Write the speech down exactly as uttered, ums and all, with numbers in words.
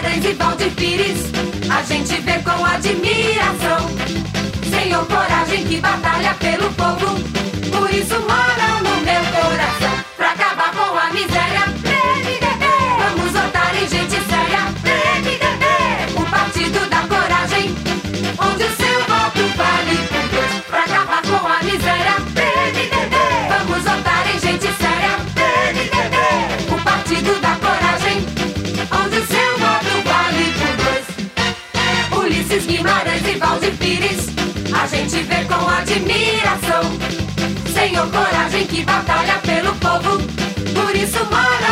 Guimarães e Valdir Pires, a gente vê com admiração. Senhor coragem que batalha pelo povo, por isso moram no meu coração. Pra acabar com a miséria, P M D B, vamos votar em gente séria, P M D B, o partido da coragem, onde o seu voto vale por dois. Pra acabar com a miséria, P M D B, vamos votar em gente séria, P M D B, o partido da coragem, onde o seu voto vale por dois. Ulisses Guimarães e Valdir Pires, a gente vê com admiração. Senhor coragem que batalha pelo povo, por isso mora